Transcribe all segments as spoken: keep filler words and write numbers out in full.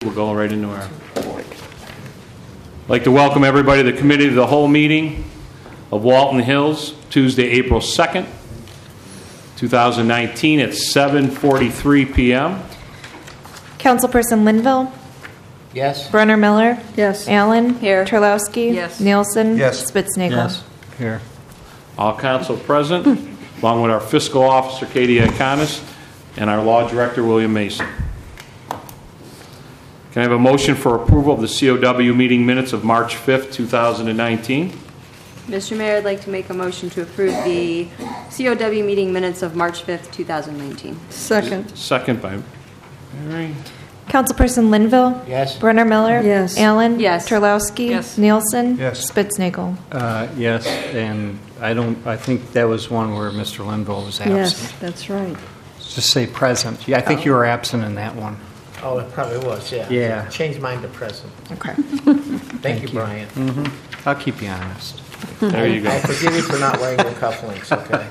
we'll go right into our report. I'd like to welcome everybody to the Committee of the Whole meeting of Walton Hills, Tuesday, April second, twenty nineteen at seven forty-three p.m. Councilperson Linville? Yes. Brunner Miller? Yes. Allen? Here. Terlowski? Yes. Nielsen? Yes. Spitznagel? Yes. Here. All council present, along with our fiscal officer, Katie Iconis, and our law director, William Mason. Can I have a motion for approval of the C O W meeting minutes of March fifth, twenty nineteen? Mister Mayor, I'd like to make a motion to approve the C O W meeting minutes of March fifth, twenty nineteen. Second. Second by Mary. Councilperson Linville? Yes. Brunner Miller? Yes. Allen? Yes. Terlowski? Yes. Nielsen? Yes. Spitznagel? Uh, yes, and I don't. I think that was one where Mister Linville was absent. Yes, that's right. Just say present. Yeah, I think you were absent in that one. Oh, it probably was, yeah. Yeah. Change mine to present. Okay. Thank, you, Brian. Mm-hmm. I'll keep you honest. There you I go. forgive you for not wearing your cufflinks, okay?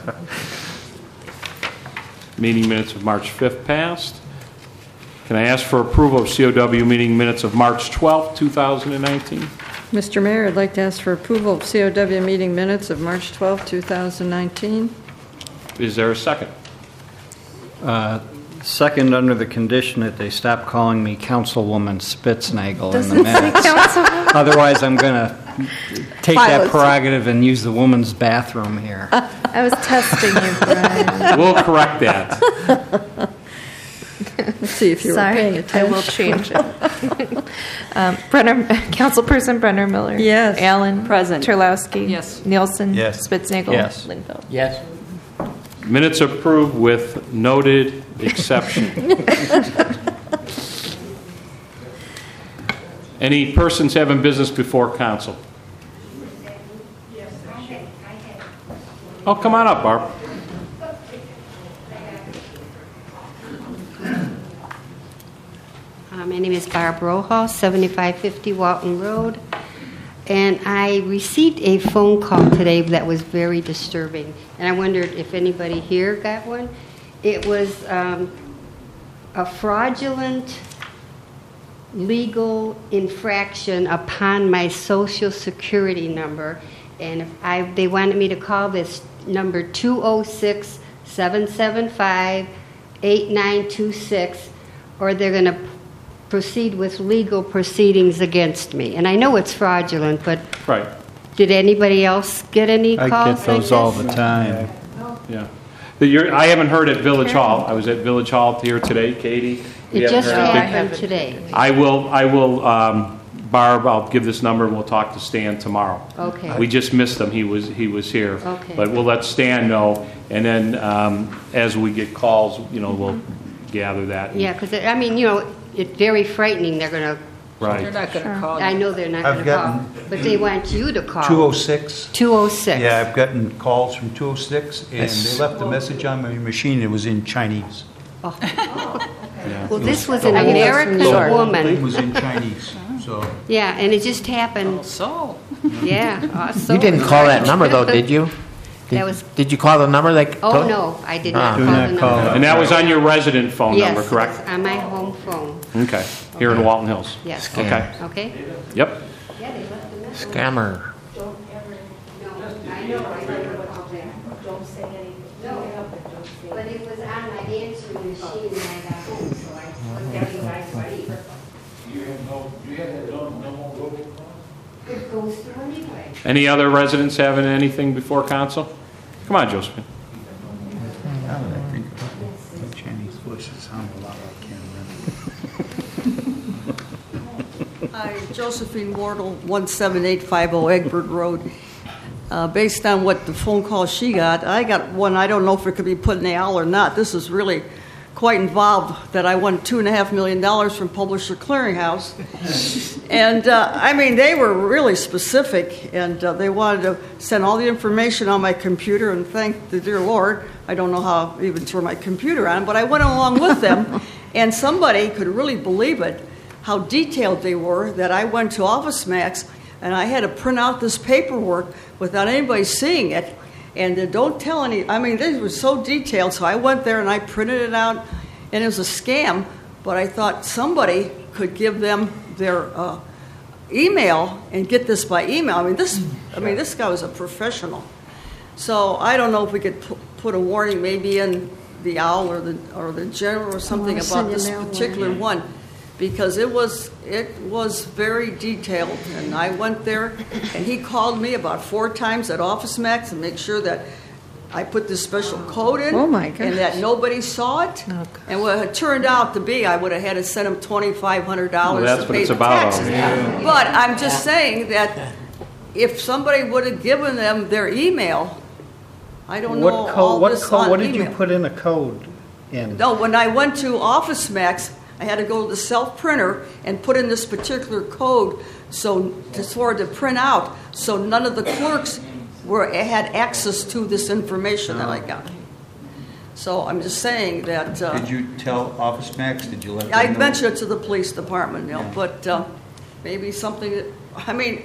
Meeting minutes of March fifth passed. Can I ask for approval of C O W meeting minutes of March twelfth, twenty nineteen? Mister Mayor, I'd like to ask for approval of C O W meeting minutes of March twelfth, twenty nineteen. Is there a second? Uh, second, under the condition that they stop calling me Councilwoman Spitznagel in the minutes. Otherwise, I'm going to take that prerogative and use the woman's bathroom here. I was testing you, Brian. We'll correct that. Let's see if you were paying Sorry, I attention. will change it. um, Brenner, Councilperson Brunner Miller? Yes. Allen? Present. Terlowski? Yes. Nielsen? Yes. Spitznagel? Yes. Linville? Yes. Minutes approved with noted exception. Any persons having business before council? Oh, come on up, Barb. Uh, my name is Barb Rojas, seventy-five fifty Walton Road, and I received a phone call today that was very disturbing, and I wondered if anybody here got one. It was um, a fraudulent legal infraction upon my Social Security number, and if I, they wanted me to call this number two oh six, seven seven five, eight nine two six, or they're going to proceed with legal proceedings against me. And I know it's fraudulent, but Right. did anybody else get any I calls get those like all this? the time. Yeah. The- you're- I haven't heard at Village Hall. I was at Village Hall here today, Katie. We It haven't just heard anything. happened today. I will, I will, um, Barb, I'll give this number and we'll talk to Stan tomorrow. Okay. We just missed him. He was, he was here. Okay. But we'll let Stan know, and then um, as we get calls, you know, we'll gather that. Yeah, because, I mean, you know, it's very frightening. They're going to, Right. not going to call I know they're not I've going to call, gotten but they want you to call. two oh six. two oh six. Yeah, I've gotten calls from two oh six, and they left a message on my machine. It was in Chinese. Well, this was an The whole- American the whole woman. thing was in Chinese, so. Yeah, and it just happened. So, Yeah. uh, so You didn't call that right. number, though, did you? Did, That was- Did you call the number? Like, Oh, told- no, I did Ah. not Do call not the number. call. And that was on your resident phone Yes, number, correct? on my home phone. Okay. Here in Walton Hills. Yes. Okay. Okay? Yep. Yeah, they left a message. Scammer. No, I know, I never called them. Don't say anything. No, but it was on my answering machine when I got home, so I looked at it right away. It goes through anyway. Any other residents having anything before council? Come on, Josephine. I think the Chinese voices sound a lot like Cameron. Hi, Josephine Wardle, one seven eight five zero Egbert Road. Uh, based on what the phone call she got, I got one, I don't know if it could be put in the owl or not. This is really quite involved, that I won two and a half million dollars from Publisher Clearinghouse. And, uh, I mean, they were really specific, and uh, they wanted to send all the information on my computer, and thank the dear Lord, I don't know how I even turn my computer on, but I went along with them, and somebody could really believe it, how detailed they were, that I went to OfficeMax, and I had to print out this paperwork without anybody seeing it. And uh, don't tell any, I mean, they were so detailed, so I went there and I printed it out, and it was a scam, but I thought somebody could give them their uh, email and get this by email. I mean, this, I mean, this guy was a professional. So I don't know if we could pu- put a warning maybe in the Owl or the or the General or something Well, about send this you that particular one, because it was it was very detailed. And I went there, and he called me about four times at Office Max to make sure that I put this special code in, Oh, my and that gosh. nobody saw it. Oh, God. And what it turned out to be, I would have had to send him twenty-five hundred dollars Well, that's to what pay it's the about. taxes. Yeah. But I'm just saying that if somebody would have given them their email, I don't know What all code, what this code, on what did you email. put in a code in? No, when I went to Office Max, I had to go to the self printer and put in this particular code so to for it to print out, so none of the clerks were had access to this information that I got. So I'm just saying that. Uh, Did you tell Office Max? Did you let them I know? mentioned it to the police department, you know, but uh, maybe something that, I mean,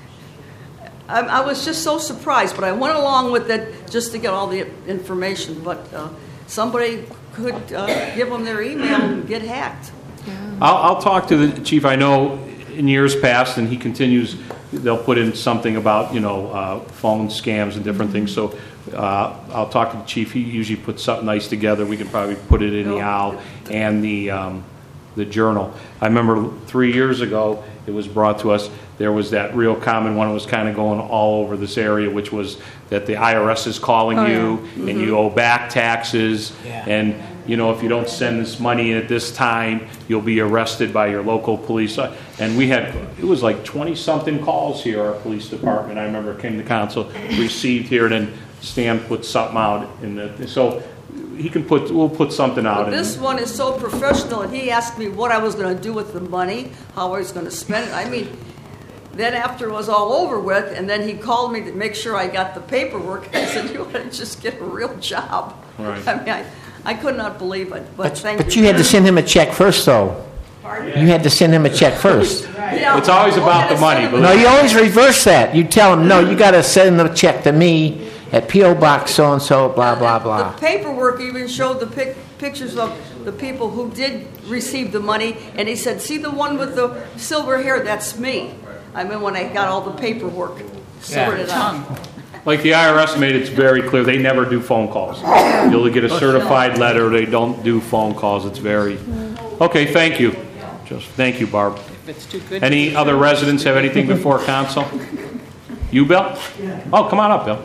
I, I was just so surprised, but I went along with it just to get all the information. But uh, somebody could uh, give them their email and get hacked. I'll, I'll talk to the chief. I know in years past, and he continues, they'll put in something about, you know, uh, phone scams and different things. So uh, I'll talk to the chief. He usually puts something nice together. We can probably put it in the Owl and the um, the Journal. I remember three years ago, it was brought to us. There was that real common one that was kind of going all over this area, which was that the I R S is calling Oh, you, yeah. and Mm-hmm. you owe back taxes, Yeah. and you know, if you don't send this money in at this time, you'll be arrested by your local police. Uh, And we had, it was like twenty-something calls here, our police department, I remember came to council, received here, and then Stan put something out in the, so he can put, we'll put something out. But this in- one is so professional, and he asked me what I was going to do with the money, how I was going to spend it. I mean, then after it was all over with, and then he called me to make sure I got the paperwork, I said, you ought to just get a real job. Right. I mean, I, I could not believe it, but, But, thank but you had to send him a check first, though. You had to send him a check first. Yeah. It's always about the money, But believe No, you always reverse that. You tell him, no, you got to send the check to me at P O Box so and so, blah blah blah. The paperwork even showed the pic- pictures of the people who did receive the money, and he said, see the one with the silver hair, that's me. I mean, when I got all the paperwork sorted out. Like the I R S made it very clear, they never do phone calls. You'll get a certified letter, they don't do phone calls, it's very, okay, thank you. Just, thank you, Barb. Any other residents have anything before council? You, Bill? Oh, come on up, Bill.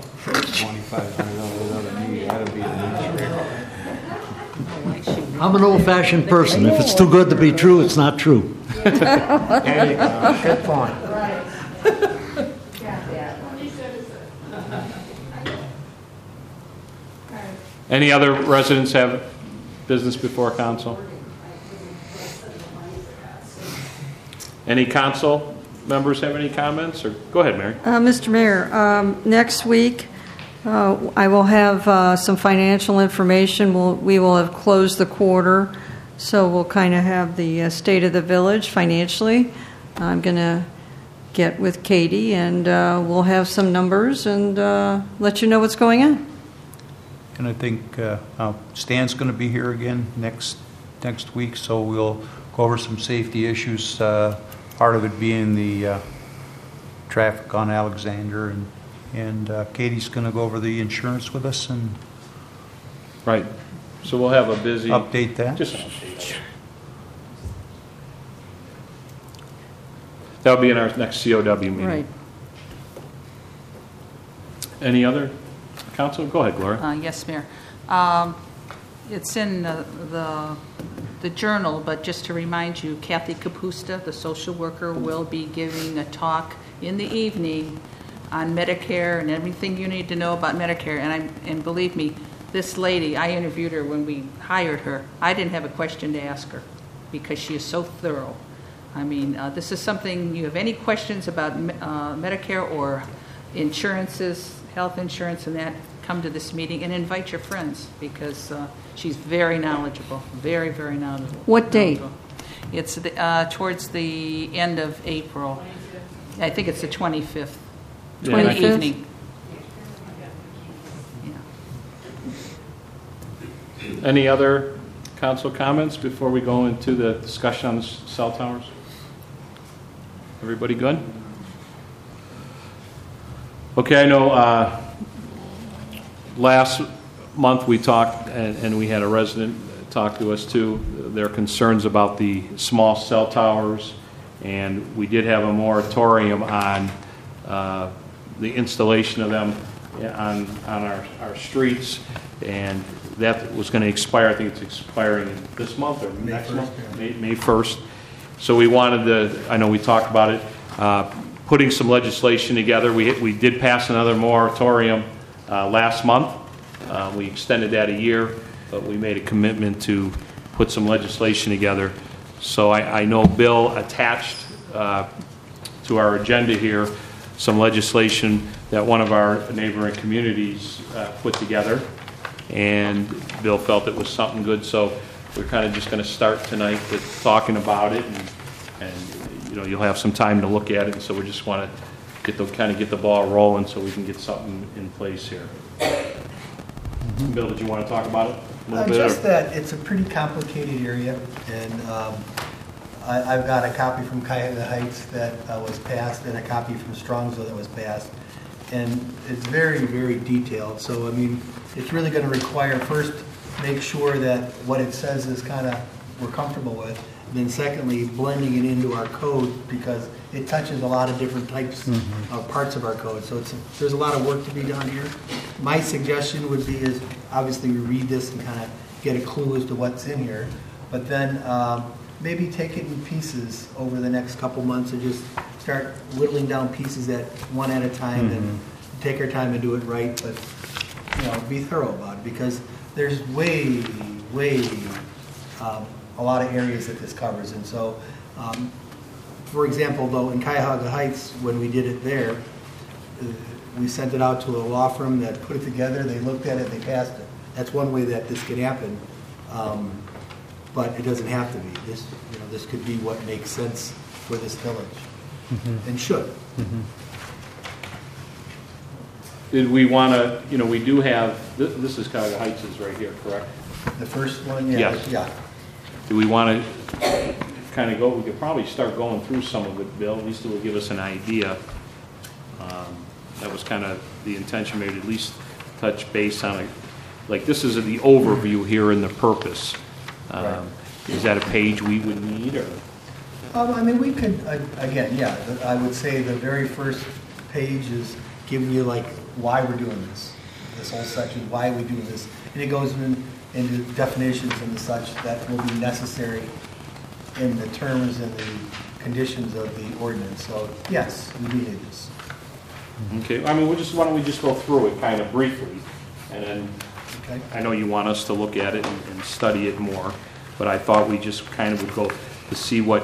I'm an old-fashioned person. If it's too good to be true, it's not true. There you go. Good point. Any other residents have business before council? Any council members have any comments? Or go ahead, Mary. Uh, Mister Mayor, um, next week, uh, I will have uh, some financial information. We'll, we will have closed the quarter, so we'll kind of have the uh, state of the village financially. I'm going to get with Katie, and uh, we'll have some numbers and uh, let you know what's going on. And I think uh, uh, Stan's going to be here again next next week, so we'll go over some safety issues. Uh, part of it being the uh, traffic on Alexander, and and uh, Katie's going to go over the insurance with us and Right. So we'll have a busy. update that. Just an update. That'll be in our next C O W meeting. Right. Any other council? Go ahead, Gloria. Uh, Yes, Mayor. Um, It's in the, the the journal, but just to remind you, Kathy Kapusta, the social worker, will be giving a talk in the evening on Medicare and everything you need to know about Medicare. And I and believe me, this lady, I interviewed her when we hired her. I didn't have a question to ask her because she is so thorough. I mean, uh, this is something, you have any questions about uh, Medicare or insurances, health insurance and that, come to this meeting and invite your friends because uh, she's very knowledgeable, very, very knowledgeable. What date? It's the, uh, towards the end of April. I think it's the twenty-fifth. Yeah, In the twenty-fifth? evening. Yeah. Any other council comments before we go into the discussion on the s- cell towers? Everybody good? Okay, I know uh, last month we talked, and, and we had a resident talk to us too, their concerns about the small cell towers, and we did have a moratorium on uh, the installation of them on, on our, our streets, and that was going to expire. I think it's expiring this month or May next first, month, yeah. May, May first. So we wanted to, I know we talked about it, uh, putting some legislation together. We, we did pass another moratorium uh, last month. Uh, we extended that a year, but we made a commitment to put some legislation together. So I, I know Bill attached uh, to our agenda here some legislation that one of our neighboring communities uh, put together, and Bill felt it was something good. So we're kind of just going to start tonight with talking about it, and, and you know you'll have some time to look at it. And so we just want to get the kind of get the ball rolling so we can get something in place here. Mm-hmm. Bill, did you want to talk about it a little Uh, bit? just or? that it's a pretty complicated area, and um, I, I've got a copy from Cuyahoga Heights that uh, was passed, and a copy from Strongsville that was passed, and it's very, very detailed. So I mean, it's really going to require first make sure that what it says is kind of we're comfortable with, and then secondly blending it into our code because it touches a lot of different types Mhm. of parts of our code. So it's there's a lot of work to be done here. My suggestion would be is obviously we read this and kind of get a clue as to what's in here, but then um, maybe take it in pieces over the next couple months and just start whittling down pieces at one at a time Mhm. and take our time and do it right, but you know, be thorough about it because there's way, way um, a lot of areas that this covers. And so, um, for example, though, in Cuyahoga Heights, when we did it there, uh, we sent it out to a law firm that put it together. They looked at it, they passed it. That's one way that this could happen, um, but it doesn't have to be. This, you know, this could be what makes sense for this village, Mhm. and should. Mhm. Did we want to, you know, we do have, this, this is Cuyahoga Heights is right here, correct? The first one, yeah, Yes. yeah. Do we want to kind of go, we could probably start going through some of it, Bill, at least it will give us an idea. Um, That was kind of the intention, maybe at least touch base on it. Like this is the overview here in the purpose. Um, Right. Is that a page we would need or? Um, I mean, we could, uh, again, yeah, the- I would say the very first page is giving you like why we're doing this, this whole section, why we do this. And it goes in, into definitions and such that will be necessary in the terms and the conditions of the ordinance. So, yes, we do need this. Okay, I mean, we just, why don't we just go through it kind of briefly? And then, Okay. I know you want us to look at it and, and study it more, but I thought we just kind of would go to see what,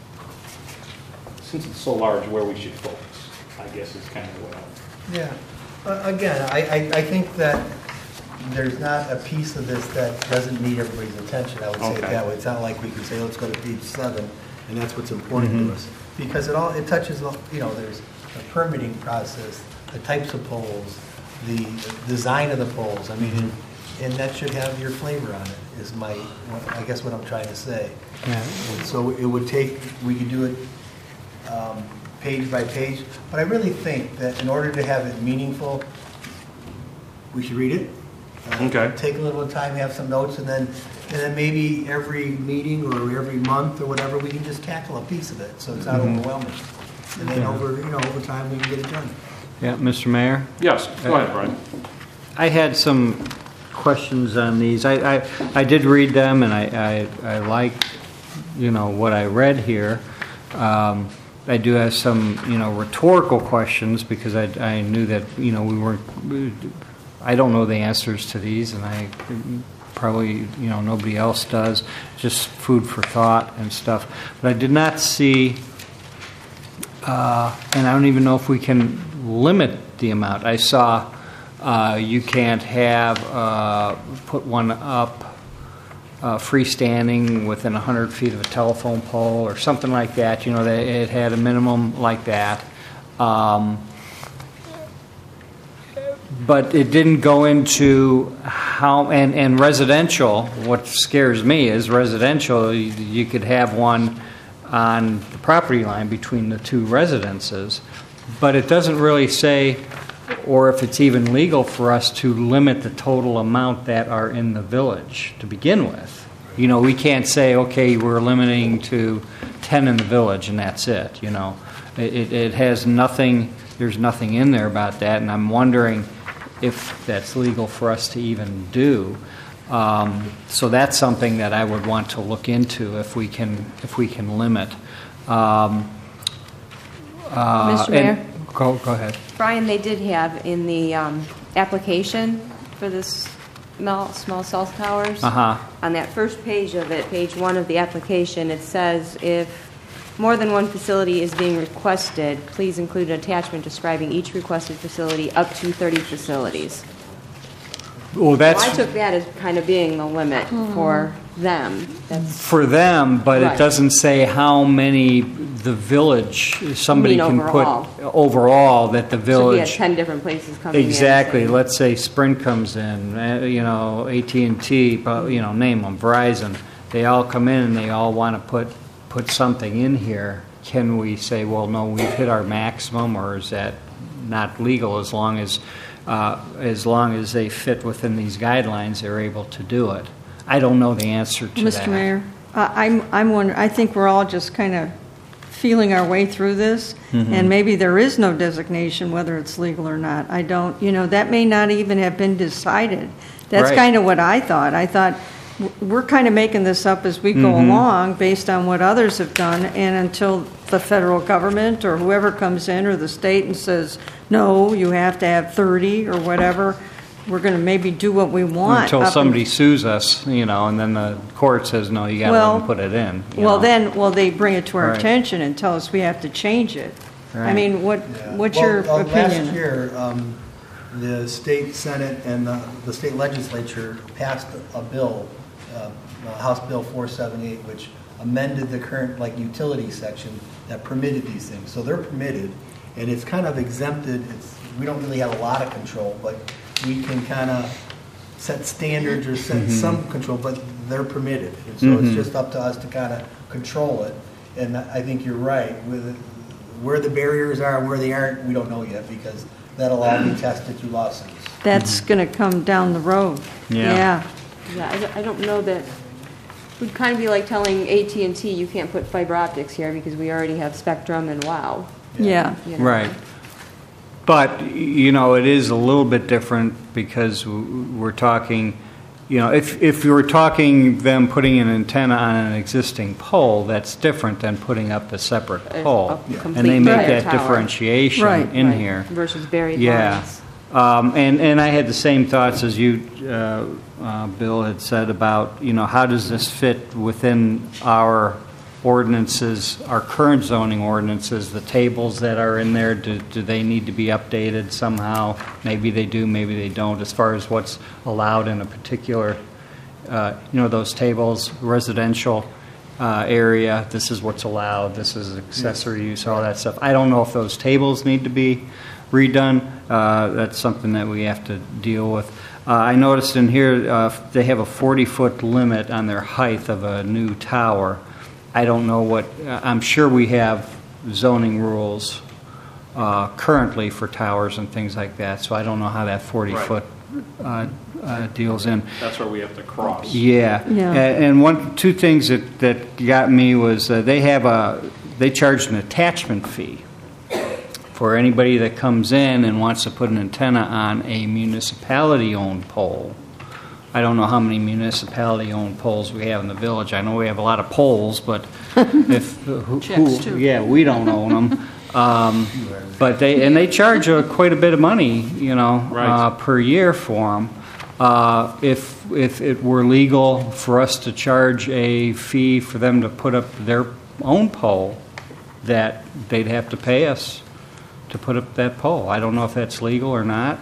since it's so large, where we should focus, I guess is kind of what I'm. Yeah. Uh, Again, I, I, I think that there's not a piece of this that doesn't need everybody's attention, I would say it Okay. that way. It's not like we can say, let's go to page seven, and that's what's important Mhm. to us. Because it all, it touches, all- you know, there's the permitting process, the types of poles, the design of the poles, I mean, and- and that should have your flavor on it, is my, I guess what I'm trying to say. Yeah. And so it would take, we could do it um, page by page, but I really think that in order to have it meaningful, we should read it. uh, Okay. Take a little time, have some notes, and then, and then maybe every meeting or every month or whatever, we can just tackle a piece of it, so it's not Mhm. overwhelming. And then Yeah. over, you know, over time, we can get it done. Yeah, Mister Mayor? Yes, go ahead, Brian. I had some questions on these. I, I, I did read them, and I, I, I like, you know, what I read here. Um, I do have some, you know, rhetorical questions because I, I knew that, you know, we weren't, I don't know the answers to these, and I probably, you know, nobody else does. Just food for thought and stuff. But I did not see, uh, and I don't even know if we can limit the amount. I saw uh, you can't have, uh, put one up uh, freestanding within one hundred feet of a telephone pole or something like that. You know, that it had a minimum like that. Um, but it didn't go into how, and, and residential, what scares me is residential, you, you could have one on the property line between the two residences, but it doesn't really say, or if it's even legal for us to limit the total amount that are in the village to begin with. You know, we can't say, okay, we're limiting to ten in the village and that's it, you know. It, it, it has nothing, there's nothing in there about that, and I'm wondering if that's legal for us to even do. Um, so that's something that I would want to look into if we can, if we can limit. Um, uh, Mister Mayor? and- Go, go ahead. Brian, they did have in the um, application for this small, small cell towers, Uh-huh. on that first page of it, page one of the application, it says if more than one facility is being requested, please include an attachment describing each requested facility up to thirty facilities. Well, that's So I took that as kind of being the limit for them. That's for them, but Right. it doesn't say how many the village, somebody You mean can overall. put overall that the should be at village. ten different places coming in. Exactly. saying- Let's say Sprint comes in, uh, you know, A T and T, you know, name them, Verizon. They all come in and they all want to put put something in here. Can we say, well, no, we've hit our maximum, or is that not legal as long as uh, as long as they fit within these guidelines? They're able to do it. I don't know the answer to that. Mister Mayor, I- I'm, I'm wondering, I think we're all just kind of feeling our way through this, Mhm. and maybe there is no designation whether it's legal or not. I don't, you know, that may not even have been decided. That's Right. kind of what I thought. I thought, w- we're kind of making this up as we go Mhm. along based on what others have done, and until the federal government or whoever comes in, or the state and says, no, you have to have thirty or whatever, we're going to maybe do what we want. Until up somebody sues us, you know, and then the court says, no, you got to let Well, them put it in. you Well, know. then, well, they bring it to our Right. attention and tell us we have to change it. I Right. mean, what, Yeah. what's Well, your uh, opinion? Last year, um, the state senate and the, the state legislature passed a bill, uh, uh, House Bill four seventy-eight, which amended the current like utility section that permitted these things. So they're permitted, and it's kind of exempted. It's, we don't really have a lot of control, but we can kind of set standards or set Mhm. some control, but they're permitted. And so Mhm. it's just up to us to kind of control it. And I think you're right. With where the barriers are and where they aren't, we don't know yet, because that'll all be tested through lawsuits. That's going to come down the road. Yeah. Yeah. Yeah, I don't- I don't know that, would kind of be like telling A T and T you can't put fiber optics here because we already have Spectrum and WOW. Yeah. you know. Right. But, you know, it is a little bit different because w- we're talking, you know, if, if you were talking them putting an antenna on an existing pole, that's different than putting up a separate A- pole. a And complete they make right. that tower. differentiation Right. in Right. here. Versus buried Yeah. lines. Um, and, and I had the same thoughts as you, uh, uh, Bill, had said about, you know, how does this fit within our ordinances, our current zoning ordinances, the tables that are in there, do, do they need to be updated somehow? Maybe they do, maybe they don't, as far as what's allowed in a particular, uh, you know, those tables, residential uh, area, this is what's allowed, this is accessory use, all that stuff. I don't know if those tables need to be redone. Uh, that's something that we have to deal with. Uh, I noticed in here uh, they have a forty-foot limit on their height of a new tower. I don't know what, uh, I'm sure we have zoning rules uh, currently for towers and things like that, so I don't know how that forty-foot uh, uh, deals in. That's where we have to cross. Yeah. Yeah. A- And one, two things that, that got me was uh, they have a, they charge an attachment fee for anybody that comes in and wants to put an antenna on a municipality-owned pole. I don't know how many municipality-owned poles we have in the village. I know we have a lot of poles, but if who, who, Checks, too. yeah, we don't own them. Um, but they and they charge uh, quite a bit of money, you know, Right. uh, per year for them. Uh, if if it were legal for us to charge a fee for them to put up their own pole, that they'd have to pay us to put up that pole. I don't know if that's legal or not.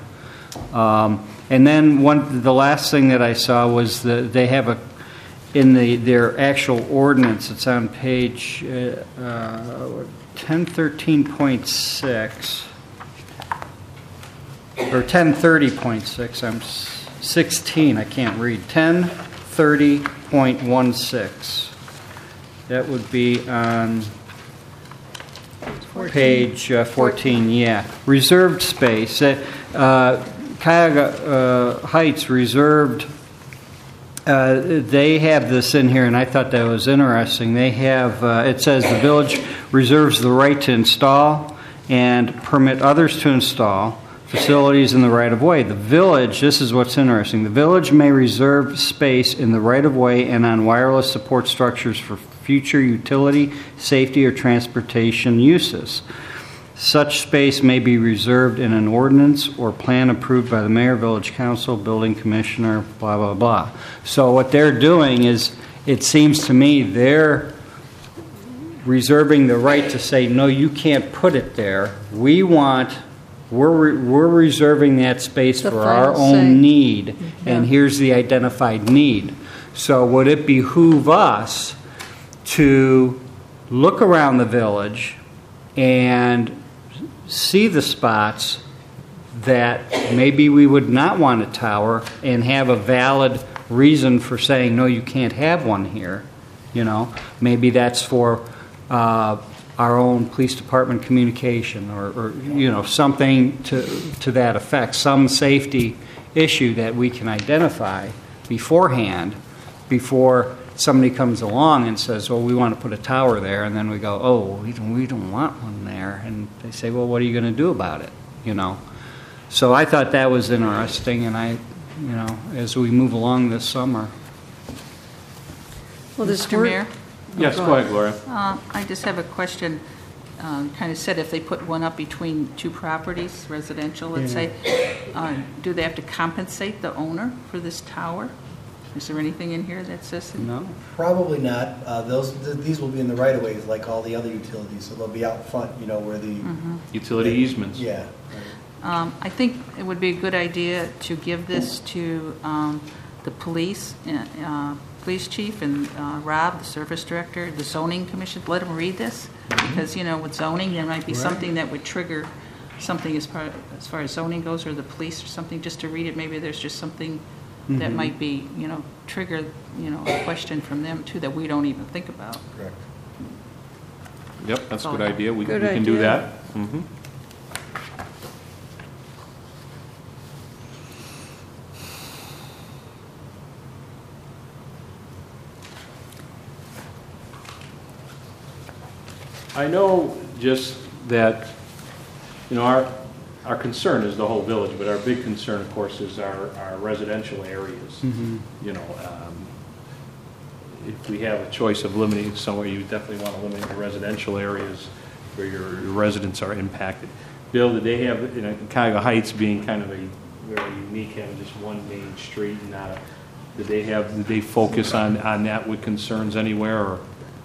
Um, and then one, the last thing that I saw was that they have a, in the their actual ordinance. It's on page uh, uh, ten thirteen point six or ten thirty point six. I'm s- sixteen, I can't read, ten thirty point one six. That would be on page uh, fourteen, yeah. Reserved space. Uh, uh, Cuyahoga uh, Heights reserved, uh, they have this in here, and I thought that was interesting. They have, uh, it says the village reserves the right to install and permit others to install facilities in the right-of-way. The village, this is what's interesting, the village may reserve space in the right-of-way and on wireless support structures for future utility, safety, or transportation uses. Such space may be reserved in an ordinance or plan approved by the mayor, village council, building commissioner, blah, blah, blah. So what they're doing is, it seems to me, they're reserving the right to say, no, you can't put it there. We want, we're, re- we're reserving that space The for our final own say. need, Yeah. and here's the identified need. So would it behoove us to look around the village and see the spots that maybe we would not want a tower and have a valid reason for saying, no, you can't have one here. You know, maybe that's for uh, our own police department communication or, or, you know, something to, to that effect, some safety issue that we can identify beforehand before somebody comes along and says, well, we want to put a tower there, and then we go, oh, we don't, we don't want one there. And they say, well, what are you going to do about it? You know. So I thought that was interesting, and I, you know, as we move along this summer. Well, this Mister work- Mayor? Yes, go ahead, Gloria. Uh, I just have a question. Um, kind of said if they put one up between two properties, residential, let's Yeah. say, uh, do they have to compensate the owner for this tower? Is there anything in here that says that? No. Probably not. Uh, Those, th- these will be in the right of ways like all the other utilities, so they'll be out front, you know, where the. Mhm. Utility easements. Yeah. Um, I think it would be a good idea to give this to um, the police, uh, uh, police chief and uh, Rob, the service director, the zoning commission, let them read this. Because, you know, with zoning, there might be Right. something that would trigger something as far, as far as zoning goes, or the police or something, just to read it. Maybe there's just something that Mhm. might be, you know, trigger, you know, a question from them too that we don't even think about. Correct. Yep, that's a good idea. We Good we can do idea. that. Mhm. I know just that, you know, our, our concern is the whole village, but our big concern, of course, is our, our residential areas. Mhm. You know, um, if we have a choice of limiting somewhere, you definitely want to limit the residential areas where your your residents are impacted. Bill, did they have, you know, Cuyahoga Heights being kind of a very unique, having just one main street and not a, did they have, did they focus on, on that with concerns anywhere, or?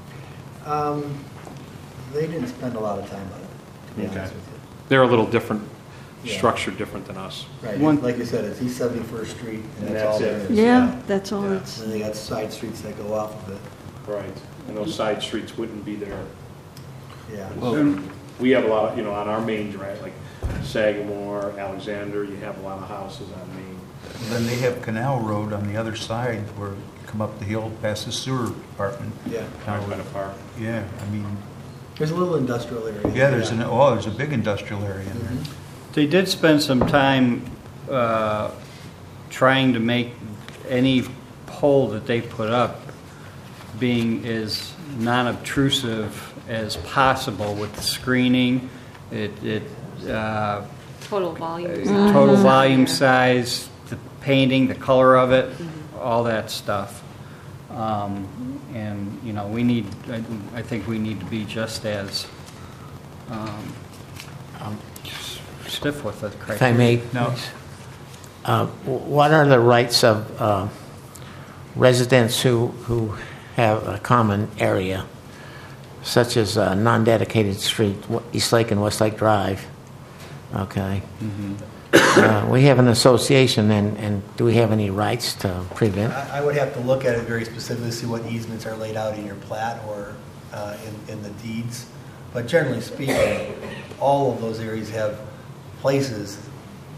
Um, They didn't spend a lot of time on it, to be Okay. honest with you. They're a little different, Yeah. structured different than us. Right, One- like you said, it's East seventy-first Street, and And that's all that's there it. is. Yeah, that's all Yeah. it's, And they got side streets that go off of it, Right. And those side streets wouldn't be there. yeah. So we have a lot of, you know, on our main drag, like Sagamore, Alexander, you have a lot of houses on Main. And then they have Canal Road on the other side where you come up the hill past the sewer department. Yeah. Kind of park. Yeah, I mean, There's a little industrial area. yeah, there's an, oh, there's a big industrial area in there. They did spend some time uh, trying to make any pole that they put up being as non-obtrusive as possible with the screening, it, it uh, Total volume. uh, total volume size, the painting, the color of it, all that stuff. Um, And, you know, we need, I I think we need to be just as um, um, stiff with the criteria. If I may, No. uh, what are the rights of uh, residents who, who have a common area, such as a non-dedicated street, East Lake and West Lake Drive? Okay. Uh, we have an association, and, and do we have any rights to prevent? I I would have to look at it very specifically, see what easements are laid out in your plat or uh, in, in the deeds. But generally speaking, all of those areas have places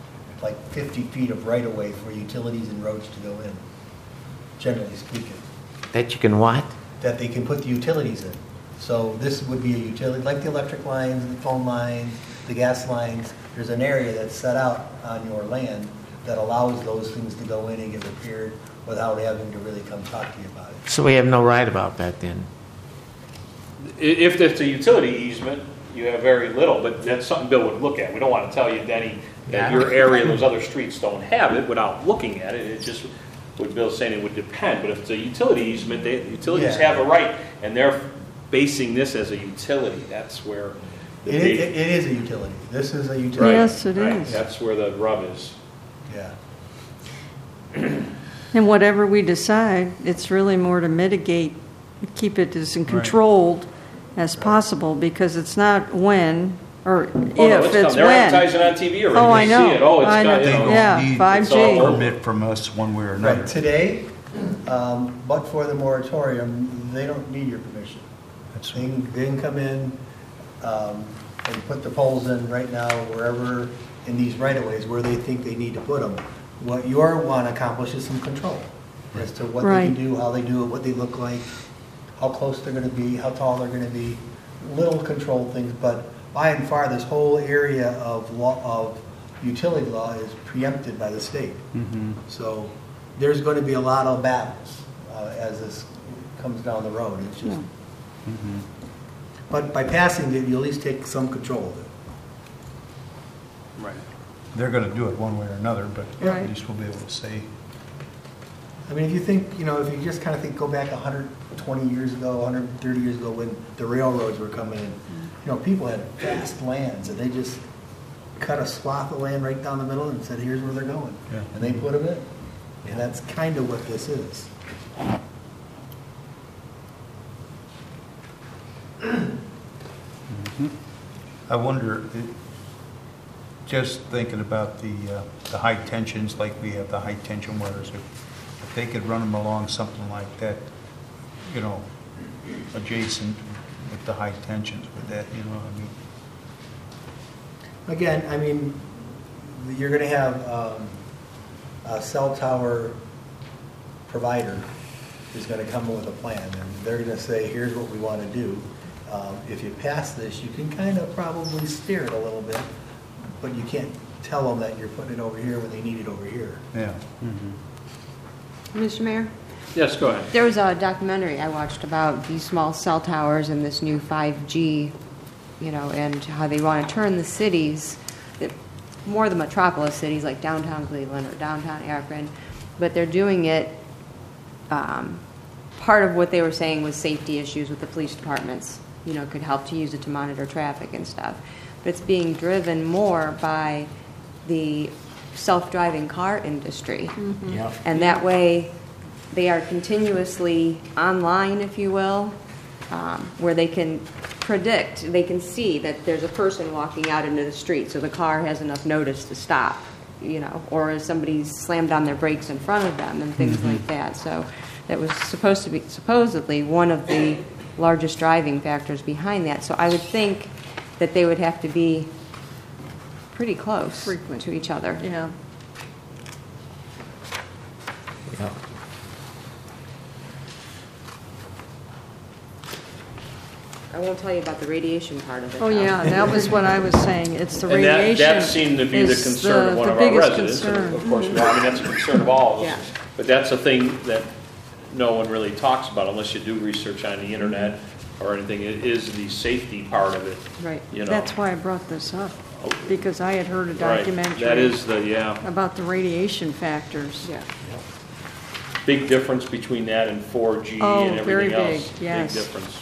like fifty feet of right-of-way for utilities and roads to go in, generally speaking. That you can what? That they can put the utilities in. So this would be a utility, like the electric lines, the phone lines, the gas lines. There's an area that's set out on your land that allows those things to go in and get repaired without having to really come talk to you about it. So we have no right about that then? If it's a utility easement, you have very little, but that's something Bill would look at. We don't want to tell you, Denny, that Yeah. your area, those other streets don't have it without looking at it. It just, what Bill's saying, it would depend. But if it's a utility easement, they, utilities Yeah. have a right, and they're basing this as a utility. That's where the It, big... it, it is a utility. This is a utility. Right, Yes, it right. is. That's where the rub is. Yeah. And whatever we decide, it's really more to mitigate, keep it as controlled as possible, because it's not when or Oh, no, if, it's it's come. They're when. advertising on T V already. Oh, I They know. see it. Oh, it's I got, know. you They know. don't Yeah, need five G. It's all over. permit from us one way or another. Right, today, um, but for the moratorium, they don't need your permission. That's- They can, they can come in um, and put the poles in right now wherever in these right-of-ways where they think they need to put them. What you want to accomplish is some control as to what they Right. can do, how they do it, what they look like, how close they're going to be, how tall they're going to be, little control things, but by and far, this whole area of law, of utility law is preempted by the state. Mhm. So there's going to be a lot of battles uh, as this comes down the road. It's just, Mhm. but by passing it, you at least take some control of it. Right. They're going to do it one way or another, but Right. at least we'll be able to say, I mean, if you think, you know, if you just kind of think, go back one hundred twenty years ago, one hundred thirty years ago, when the railroads were coming in, you know, people had vast lands, and they just cut a swath of land right down the middle and said, here's where they're going. Yeah. And they put them in. And that's kind of what this is. I wonder, it- just thinking about the, uh, the high tensions, like we have the high tension wires, if, if they could run them along something like that, you know, adjacent with the high tensions with that, you know, I mean, Again, I mean, you're going to have um, a cell tower provider who's going to come up with a plan, and they're going to say, here's what we want to do. Um, If you pass this, you can kind of probably steer it a little bit, but you can't tell them that you're putting it over here when they need it over here. yeah. Mister Mayor? Yes, go ahead. There was a documentary I watched about these small cell towers and this new five G, you know, and how they want to turn the cities, that- more the metropolis cities like downtown Cleveland or downtown Akron, but they're doing it, um, part of what they were saying was safety issues with the police departments, you know, could help to use it to monitor traffic and stuff. But it's being driven more by the self-driving car industry. Yep. And that way, they are continuously online, if you will, um, where they can predict, they can see that there's a person walking out into the street, so the car has enough notice to stop, you know, or if somebody's slammed on their brakes in front of them and things like that. So that was supposed to be, supposedly, one of the largest driving factors behind that. So I would think that they would have to be pretty close Frequent. to each other. Yeah. Yeah. I won't tell you about the radiation part of it. Oh, though. yeah, that was what I was saying. It's the And that, radiation. that seemed to be the is concern of one the of our biggest residents. And concern. of course, well, I mean, that's a concern of all of us. Yeah. But that's a thing that no one really talks about unless you do research on the internet or anything. It is the safety part of it. Right. You know. That's why I brought this up, because I had heard a Right. documentary. That is the, yeah, about the radiation factors. Yeah. big difference between that and four G Oh, and very everything big, else. yes. Big difference.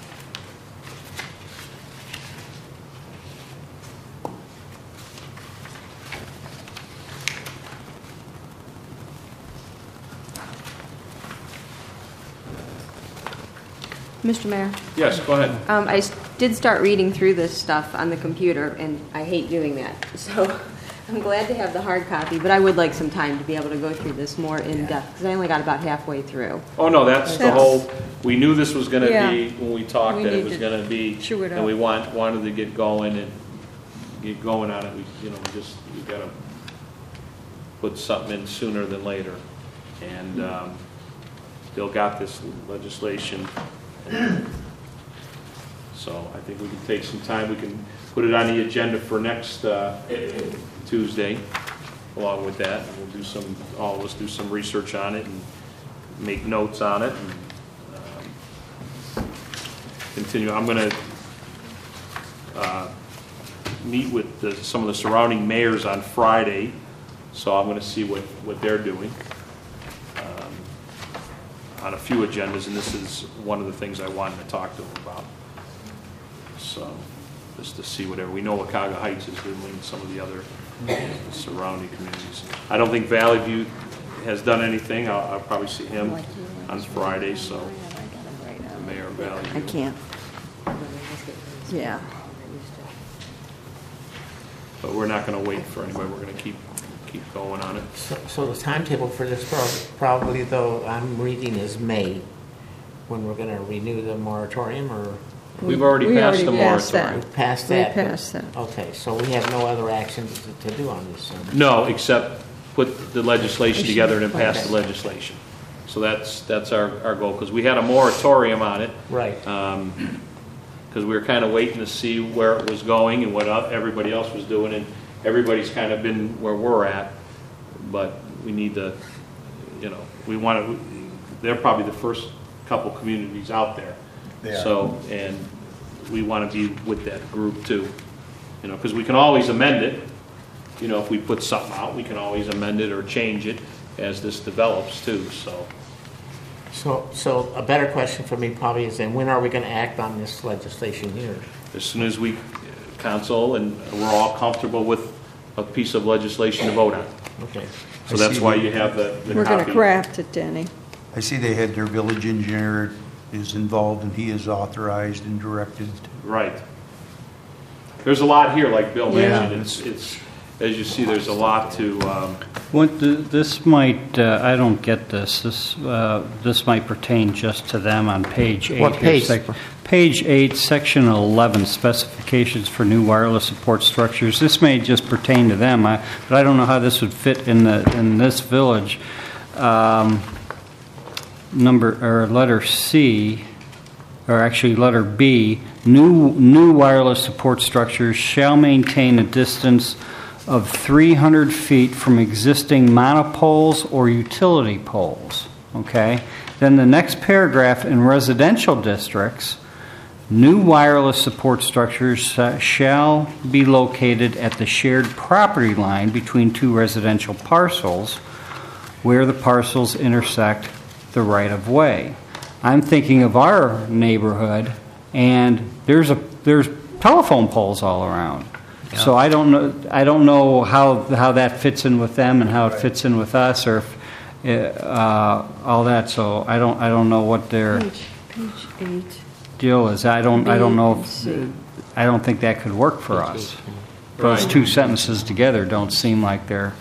Mister Mayor? Yes, go ahead. Um, I s- did start reading through this stuff on the computer, and I hate doing that. So I'm glad to have the hard copy, but I would like some time to be able to go through this more in depth, because I only got about halfway through. Oh, no, that's the That's- whole, we knew this was gonna Yeah. be, when we talked, We that it need was to gonna be, chew it and we up. want, wanted to get going and get going on it, we, you know, we just, we gotta put something in sooner than later. And um, Bill got this legislation. So I think we can take some time. We can put it on the agenda for next uh, Tuesday along with that. And we'll do some, all of us do some research on it and make notes on it. And, um, continue. I'm going to uh, meet with the, some of the surrounding mayors on Friday. So I'm going to see what, what they're doing um, on a few agendas. And this is one of the things I wanted to talk to them about. So just to see whatever. We know Wakaga Heights is doing, some of the other surrounding communities. I don't think Valley View has done anything. I'll, I'll probably see him on Friday, so the mayor of Valley View. I can't. Yeah. But we're not going to wait for anybody. We're going to keep keep going on it. So, so the timetable for this prob- probably, though, I'm reading is May, when we're going to renew the moratorium, or? We've already we passed already the passed moratorium. that. We've passed We that. passed that. Okay, so we have no other action to, to do on this. then? No, except put the legislation together and then pass the legislation. So that's that's our, our goal, because we had a moratorium on it. Right. Because we were kind of waiting to see where it was going and what everybody else was doing, and everybody's kind of been where we're at. But we need to, you know, we want to, they're probably the first couple communities out there. They are. So, and we want to be with that group too, you know, because we can always amend it. You know, if we put something out, we can always amend it or change it as this develops too, so. So, so a better question for me probably is then, when are we going to act on this legislation here? As soon as we, council, and we're all comfortable with a piece of legislation to vote on. Okay. So that's why you have the the We're going to copy. craft it, Denny. I see they had their village engineer is involved, and he is authorized and directed. Right. There's a lot here, like Bill Yeah. mentioned. It's, it's, as you see, there's a lot to, um, What the, this might, uh, I don't get this. This uh, this might pertain just to them on page eight. What here, page? sec- page eight, section eleven, specifications for new wireless support structures. This may just pertain to them, I, but I don't know how this would fit in the in this village. Um, number or letter C, or actually letter B. New new wireless support structures shall maintain a distance of three hundred feet from existing monopoles or utility poles. Okay? Then the next paragraph, in residential districts, new wireless support structures uh, shall be located at the shared property line between two residential parcels where the parcels intersect the right-of-way. I'm thinking of our neighborhood, and there's a there's telephone poles all around. So I don't know. I don't know how how that fits in with them and how it fits in with us, or if, uh, all that. So I don't. I don't know what their Page, page eight. deal is. I don't. I don't know. B and C. If, I don't think that could work for us. Those two sentences together don't seem like they're.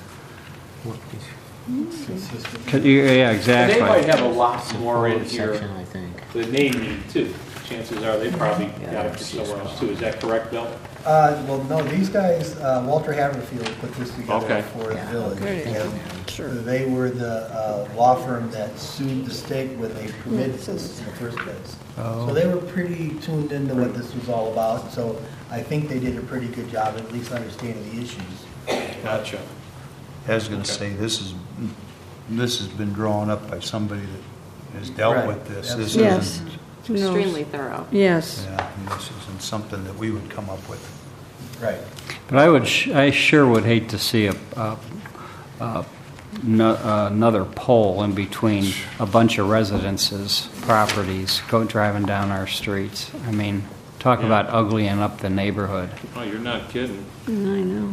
Could you- Yeah, exactly. they might have a lot more in here Section, I think. than they need too. Chances are they probably got it from somewhere else too. Is that correct, Bill? Uh, well, no, these guys, uh, Walter Haverfield put this together Okay. for the village. Okay. And Sure. They were the uh, law firm that sued the state when they permitted this in the first place. So they were pretty tuned into what this was all about, so I think they did a pretty good job at least understanding the issues. Gotcha. I was going to say, this is, this has been drawn up by somebody that has dealt Right. with this. This Yes. isn't, Who knows? Extremely thorough. Yes. yeah, and this isn't something that we would come up with. Right. But I would. Sh- I sure would hate to see a. a, a no, uh, another pole in between a bunch of residences, properties, go driving down our streets. I mean, talk Yeah. about uglying up the neighborhood. Oh, you're not kidding. I know.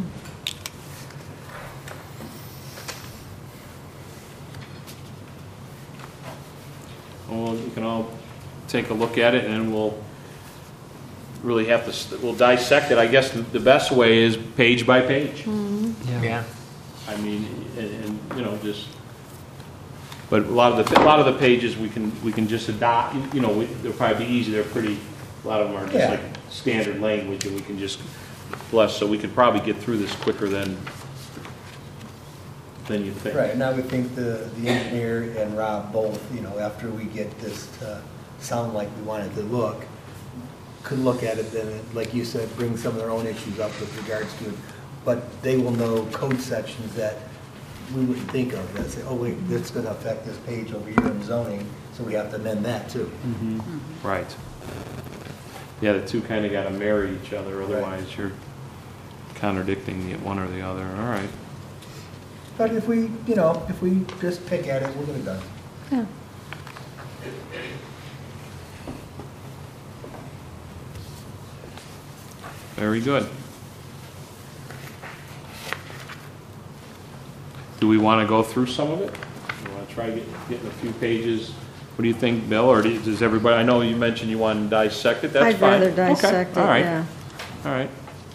Well, you can all take a look at it, and then we'll really have to. St- we'll dissect it. I guess the, the best way is page by page. Yeah. I mean, and, and you know, just. But a lot of the a lot of the pages we can we can just adopt. You know, we, they'll probably be easy. They're pretty. A lot of them are just Yeah. like standard language, and we can just bless. So we could probably get through this quicker than than you think. Right, and I would think the, the engineer and Rob both, you know, after we get this to sound like we want it to look, could look at it then, like you said, bring some of their own issues up with regards to it. But they will know code sections that we wouldn't think of, that say, oh wait, this is gonna affect this page over here in zoning, so we have to amend that too. Mm-hmm. Right. Yeah, the two kind of got to marry each other, otherwise you're contradicting the one or the other. All right. But if we, you know, if we just pick at it, we'll get it done. Yeah. Very good. Do we want to go through some of it? You want to try get, getting a few pages? What do you think, Bill? Or do- does everybody, I know you mentioned you want to dissect it. That's I'd fine. rather Okay. dissect it, All right. yeah. All right.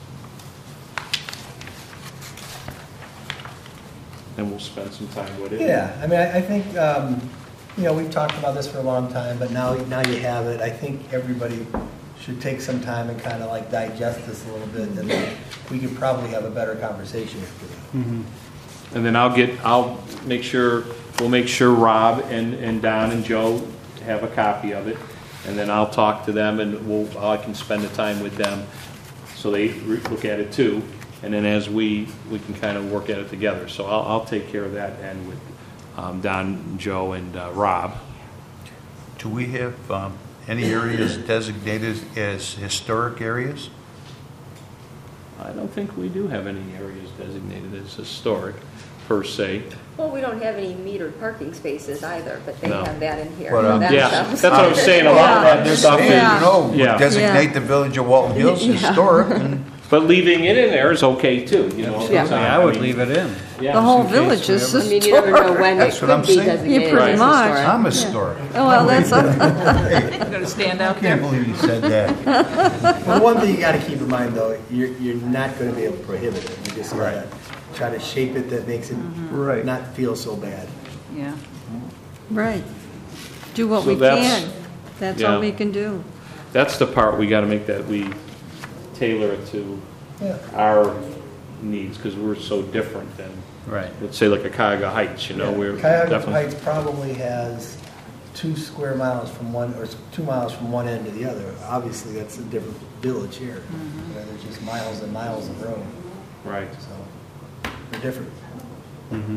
And we'll spend some time with it. Yeah, I mean, I, I think, um, you know, we've talked about this for a long time, but now, now you have it. I think everybody should take some time and kind of like digest this a little bit, and then we could probably have a better conversation after that. Mhm. And then I'll get, I'll make sure, we'll make sure Rob and, and Don and Joe have a copy of it. And then I'll talk to them and we'll, I can spend the time with them so they re- look at it too. And then as we, we can kind of work at it together. So I'll, I'll take care of that and with um, Don, Joe, and uh, Rob. Do we have um, any areas designated as historic areas? I don't think we do have any areas designated as historic per se. Well, we don't have any metered parking spaces either, but they No. have that in here. But, um, That Yeah, stuff. that's what I was saying. A lot of that Just stuff saying, is, you know, yeah. designate the village of Walton Hills Yeah. historic, and But leaving it in there is okay too, you know. Yeah. it's not- Yeah, I would mean, leave it in. yeah. The whole in case village we is ever- I mean, you never know when it That's what I'm could be saying. designated Yeah, pretty as much. historic. I'm historic. Oh, well, that's, a- You're going to stand out I can't there? believe you said that. Well, one thing you gotta keep in mind though, you're, you're not gonna be able to prohibit it. You just gotta try to shape it that makes it Right. not feel so bad. Yeah. right. Do what So we that's- can. That's yeah. all we can do. That's the part we gotta make that we tailor it to Yeah. our needs, because we're so different than, Right. let's say like a Cuyahoga Heights, you know, we're Cuyahoga definitely. Heights probably has two square miles from one, or two miles from one end to the other. Obviously, that's a different village here. You know, there's just miles and miles of road, Right. so they're different. Mm-hmm.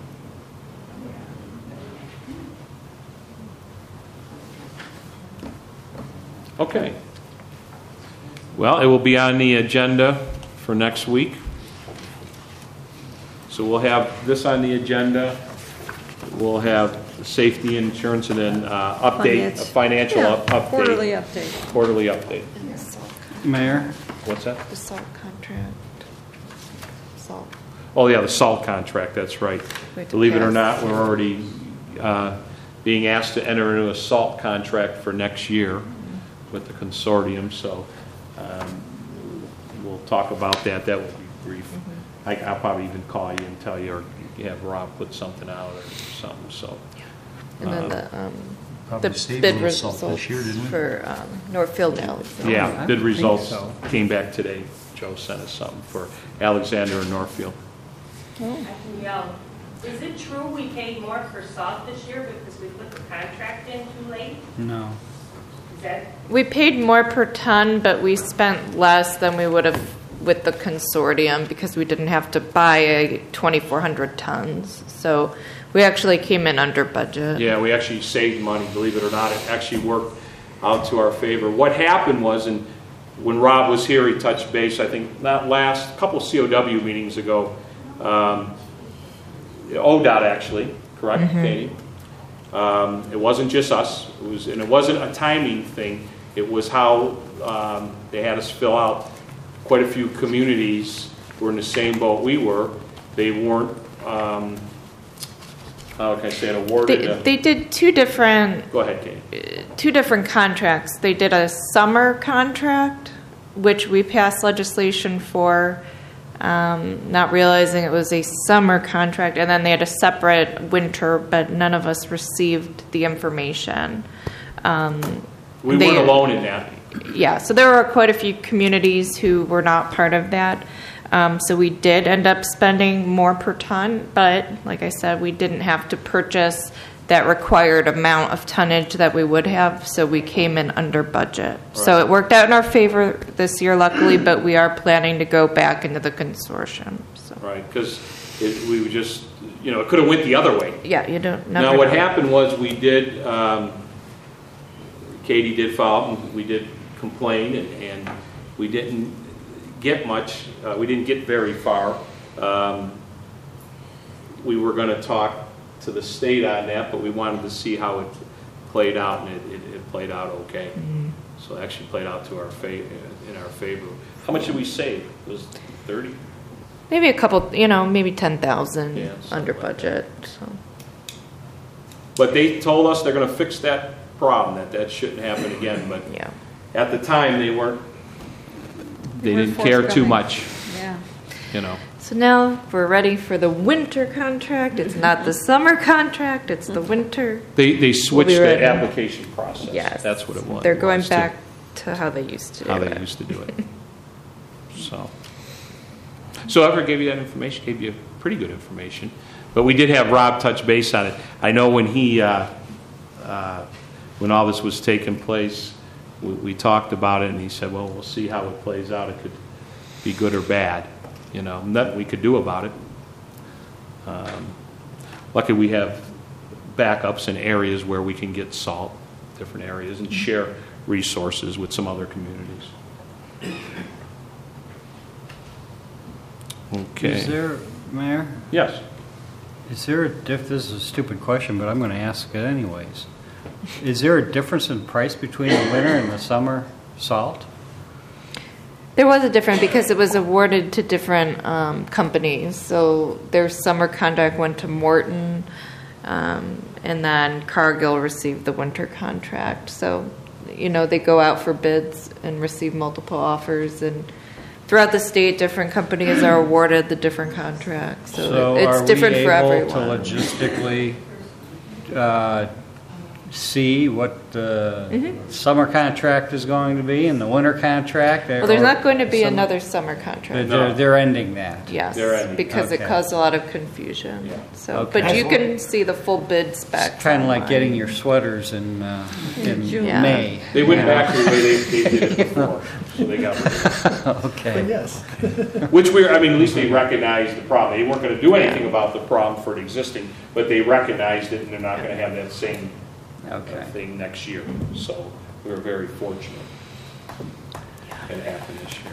Okay. Well, it will be on the agenda for next week. So we'll have this on the agenda. We'll have safety insurance and then uh, update, a Finance. financial Yeah, up- update. quarterly update. Quarterly update. And the salt, Mayor? What's that? the salt contract. Salt. Oh, yeah, the salt contract, that's right. We had to Believe it or pass. not, we're already uh, being asked to enter into a salt contract for next year with the consortium, so um, we'll talk about that. That will be brief. I- I'll probably even call you and tell you, or have Rob put something out or something, so. And then uh, the, um, Probably the saved a bid little salt results this year, didn't we? for um, Northfield and Alexander. Yeah, I bid think results so. came back today. Joe sent us something for Alexander and Northfield. Yeah. Is it true we paid more for salt this year because we put the contract in too late? No. Is that, We paid more per ton, but we spent less than we would have with the consortium because we didn't have to buy twenty-four hundred tons. So we actually came in under budget. Yeah, we actually saved money, believe it or not. It actually worked out to our favor. What happened was, and when Rob was here, he touched base, I think, not last, a couple C O W meetings ago. Um, O D O T actually, correct, Mhm. Katie? Um, it wasn't just us. It was, and it wasn't a timing thing. It was how um, they had us fill out. Quite a few communities were in the same boat we were. They weren't, um, how can I say it, awarded. They, a- they did two different Go ahead, Katie. two different contracts. They did a summer contract, which we passed legislation for, um, not realizing it was a summer contract, and then they had a separate winter, but none of us received the information. Um, We they- weren't alone in that. Yeah, so there were quite a few communities who were not part of that. Um, so we did end up spending more per ton, but like I said, we didn't have to purchase that required amount of tonnage that we would have, so we came in under budget. Right. So it worked out in our favor this year, luckily, but we are planning to go back into the consortium. So. Right, because we would just, you know, it could have went the other way. Yeah, you don't. Now, what know. happened was we did, um, Katie did file, and we did complain, and, and we didn't get much. Uh, we didn't get very far. Um, we were going to talk to the state on that, but we wanted to see how it played out, and it, it, it played out okay. Mm-hmm. So it actually played out to our fa- in our favor. How much did we save? It was thirty? Maybe a couple, you know, maybe ten thousand yeah, under like budget. So. But they told us they're going to fix that problem, that that shouldn't happen again. But yeah. at the time, they weren't, they, they didn't care too much. Yeah. You know. So now we're ready for the winter contract. It's not the summer contract, it's the winter. They they switched we'll the application process. Yes. That's what it was. They're going was back to, to how they used to do how it. How they used to do it. So. So Everett gave you that information, gave you pretty good information. But we did have Rob touch base on it. I know when he, uh, uh, when all this was taking place, we, we talked about it, and he said, well, we'll see how it plays out. It could be good or bad. You know, nothing we could do about it. Um, luckily, we have backups in areas where we can get salt, different areas, and share resources with some other communities. Okay. Is there, Mayor? Yes. Is there a diff? This is a stupid question, but I'm going to ask it anyways. Is there a difference in price between the winter and the summer salt? There was a difference because it was awarded to different um, companies. So their summer contract went to Morton, um, and then Cargill received the winter contract. So, you know, they go out for bids and receive multiple offers, and throughout the state, different companies are awarded the different contracts. So, so it's different for everyone. Are we able to logistically uh, see what the mm-hmm. summer contract is going to be and the winter contract? Well, there's not going to be some, another summer contract. They're, no. they're ending that. Yes, ending. because okay. it caused a lot of confusion. Yeah. So, okay. But you can see the full bid specs. It's kind of like online. getting your sweaters in, uh, in yeah. May. They went yeah. back to the way they, they did it before, so they got rid of it. Okay. Yes. Which we, I mean, at least they recognized the problem. They weren't going to do anything about the problem for it existing, but they recognized it, and they're not going to have that same okay. thing next year. So we were very fortunate it happened this year.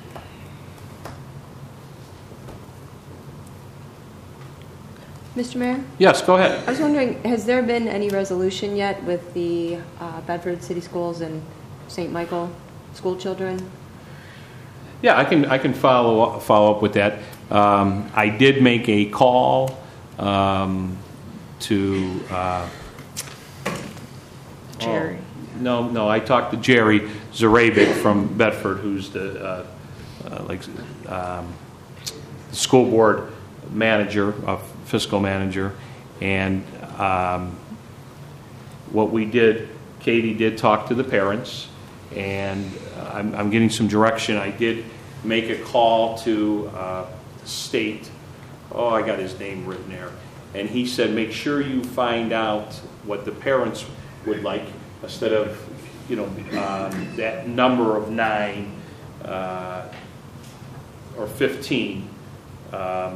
Mister Mayor? Yes, go ahead. I was wondering, has there been any resolution yet with the uh, Bedford City Schools and Saint Michael school children? Yeah, I can I can follow up, follow up with that. Um, I did make a call um, to uh, Jerry. Oh, no, no, I talked to Jerry Zarabik from Bedford, who's the uh, uh, like um, the school board manager, uh, fiscal manager, and um, what we did, Katie did talk to the parents, and I'm, I'm getting some direction. I did make a call to uh, the state. Oh, I got his name written there. And he said, make sure you find out what the parents would like instead of, you know, um, that number of nine uh, or fifteen um,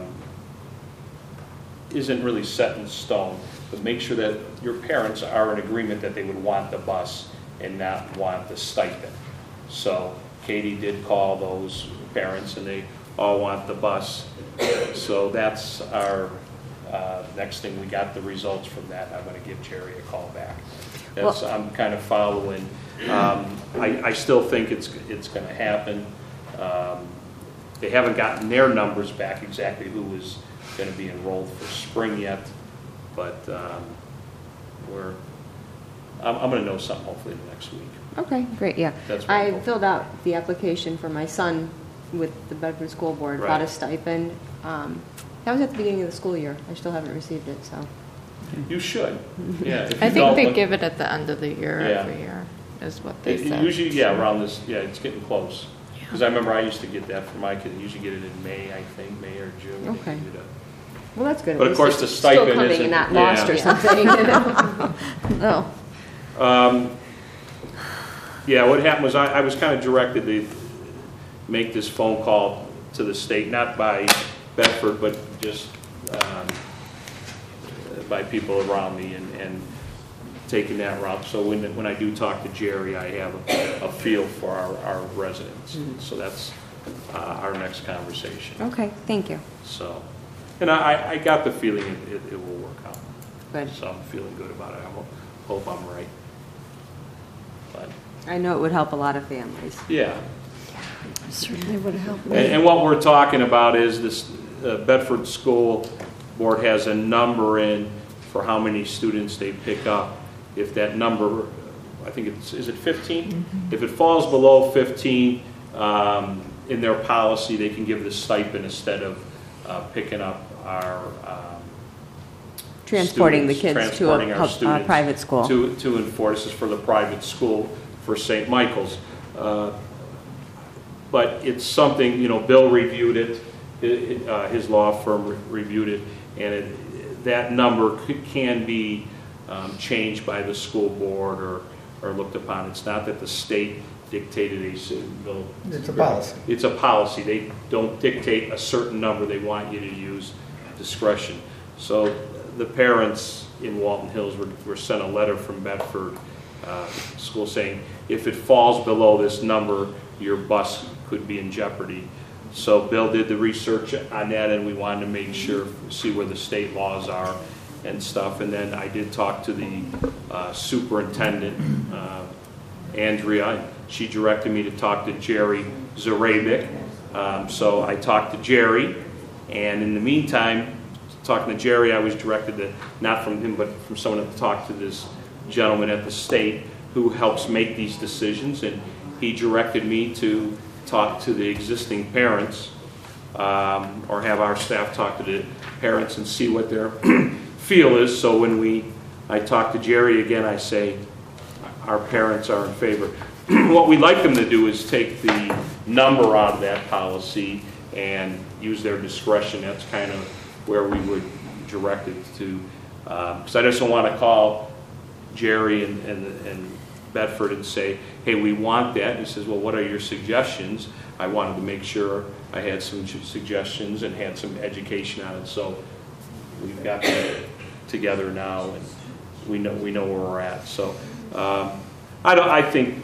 isn't really set in stone. But make sure that your parents are in agreement that they would want the bus and not want the stipend. So Katie did call those parents, and they all want the bus. So that's our uh, next thing. We got the results from that. I'm going to give Jerry a call back. That's, well, I'm kind of following. Um, I, I still think it's it's going to happen. Um, they haven't gotten their numbers back exactly who is going to be enrolled for spring yet, but um, we're. I'm, I'm going to know something hopefully in the next week. Okay, great, yeah. That's I wonderful. filled out the application for my son with the Bedford School Board, Right. got a stipend. Um, that was at the beginning of the school year. I still haven't received it, so. You should. Yeah. If I you think don't, they look- give it at the end of the year Yeah. every year, is what they It- said. Usually, yeah, around this, yeah, it's getting close. Yeah. Because I remember I used to get that for my kids. I usually get it in May, I think, May or June. They Okay. give it a- Well, that's good. At But of least course, it's the stipend still coming isn't- and not lost yeah. or something. You know? No. Um, Yeah, what happened was I, I was kind of directed to make this phone call to the state, not by Bedford, but just um, by people around me, and, and taking that route. So when, when I do talk to Jerry, I have a, a feel for our, our residents. Mhm. So that's uh, our next conversation. Okay, thank you. So, and I, I got the feeling it, it, it will work out. Good. So I'm feeling good about it. I ho- hope I'm right. But I know it would help a lot of families. yeah. Certainly would help. And, and what we're talking about is this uh, Bedford School Board has a number in for how many students they pick up. If that number, I think it's, is it fifteen? Mm-hmm. If it falls below fifteen, um, in their policy, they can give the stipend instead of uh, picking up our um, Transporting the students, kids to a transporting our pub- uh, students private school. To, to and for, this is for the private school for Saint Michael's. Uh, But it's something, you know, Bill reviewed it, hi- uh, his law firm re- reviewed it, and it, that number c- can be um, changed by the school board or, or looked upon. It's not that the state dictated a, s- Bill- It's a policy. It's a policy. They don't dictate a certain number. They want you to use discretion. So the parents in Walton Hills were, were sent a letter from Bedford uh, School saying, if it falls below this number, your bus could be in jeopardy. So Bill did the research on that, and we wanted to make sure, see where the state laws are and stuff. And then I did talk to the uh, superintendent, uh, Andrea. She directed me to talk to Jerry Zarabik. Um, so I talked to Jerry, and in the meantime, talking to Jerry, I was directed to, not from him, but from someone to talk to this gentleman at the state who helps make these decisions, and he directed me to talk to the existing parents, um, or have our staff talk to the parents and see what their feel is. So when we, I talk to Jerry again, I say, our parents are in favor. What we'd like them to do is take the number out of that policy and use their discretion. That's kind of where we would direct it to. Because um, I just don't want to call Jerry and, and, and Bedford and say, hey, we want that. And he says, well, what are your suggestions? I wanted to make sure I had some suggestions and had some education on it. So we've got that together now, and we know we know where we're at. So um, I don't. I think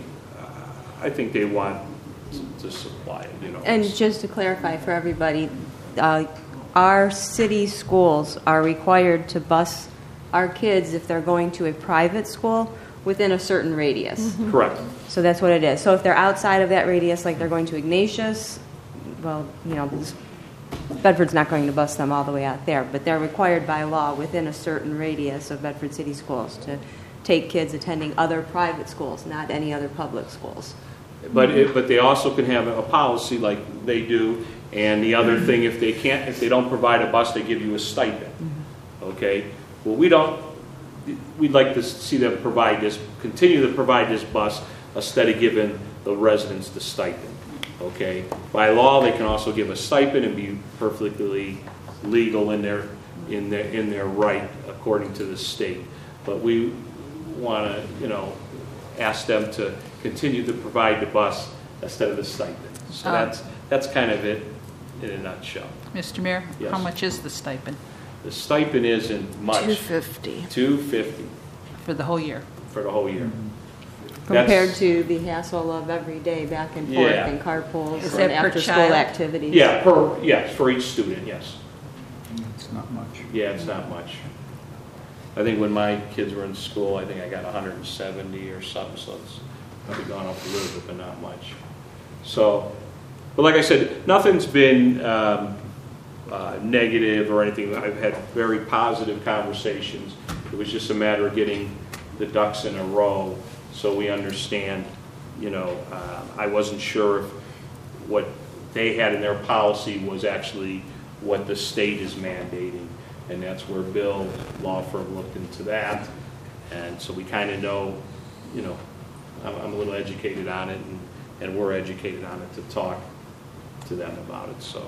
I think they want to, to supply it. You know. And just to clarify for everybody, uh, our city schools are required to bus our kids if they're going to a private school within a certain radius. Mm-hmm. Correct. So that's what it is. So if they're outside of that radius, like they're going to Ignatius, well, you know, this- Bedford's not going to bus them all the way out there, but they're required by law within a certain radius of Bedford City Schools to take kids attending other private schools, not any other public schools. But it, but they also can have a policy like they do. And the other thing, if they can't, if they don't provide a bus, they give you a stipend. Okay. Well, we don't. We'd like to see them provide this, continue to provide this bus instead of giving the residents the stipend. Okay. By law, they can also give a stipend and be perfectly legal in their in their in their right according to the state. But we want to, you know, ask them to continue to provide the bus instead of the stipend. So Um, that's that's kind of it in a nutshell. Mister Mayor, Yes. how much is the stipend The stipend isn't much. two fifty. Two fifty for the whole year? for the whole year. Compared That's- to the hassle of every day back and forth Yeah. and carpools Is and that per after-school child? activities. Yeah, per yes for each student. Yes. It's not much. Yeah, it's not much. I think when my kids were in school, I think I got one hundred seventy or something. So it's probably gone up a little bit, but not much. So, but like I said, nothing's been um, uh, negative or anything. I've had very positive conversations. It was just a matter of getting the ducks in a row so we understand, you know, uh, I wasn't sure if what they had in their policy was actually what the state is mandating. And that's where Bill Law Firm looked into that. And so we kind of know, you know, I'm, I'm a little educated on it and and we're educated on it to talk to them about it. So,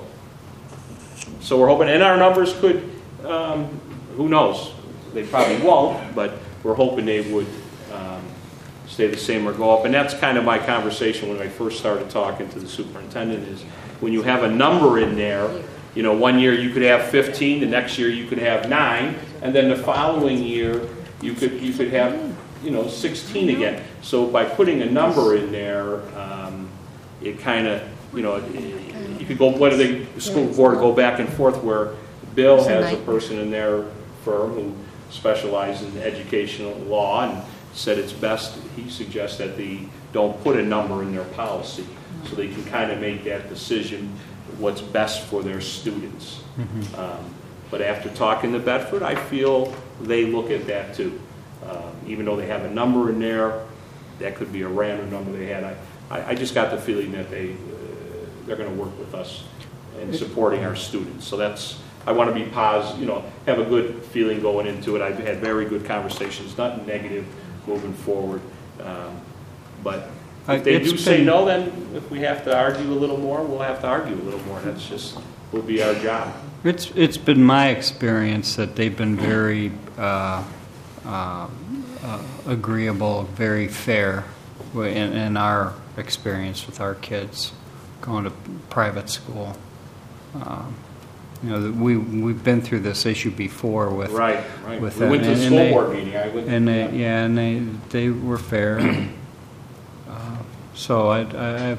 so we're hoping, and our numbers could, um, who knows? They probably won't, but we're hoping they would um, stay the same or go up. And that's kind of my conversation when I first started talking to the superintendent is when you have a number in there, you know, one year you could have fifteen, the next year you could have nine, and then the following year you could you could have, you know, sixteen again. So by putting a number in there, um, it kind of, you know, it, you could go, what do the school board go back and forth where Bill has a person in their firm who specializes in educational law and said it's best, he suggests that the don't put a number in their policy so they can kind of make that decision what's best for their students. Mm-hmm. um, but after talking to Bedford, I feel they look at that too. Um, even though they have a number in there, that could be a random number they had. I, I, I just got the feeling that they, uh, they're going to work with us in supporting our students. So that's, I want to be positive, you know, have a good feeling going into it. I've had very good conversations, nothing negative moving forward. Um, but if they do say no, then if we have to argue a little more, we'll have to argue a little more. That's just, will be our job. It's It's been my experience that they've been very uh, uh, uh, agreeable, very fair in, in our experience with our kids going to private school. Um, You know, we we've been through this issue before with right, right. With we them. went to and, the school and they, board meeting. I went. And they, yeah, and they they were fair. And, uh, so I, I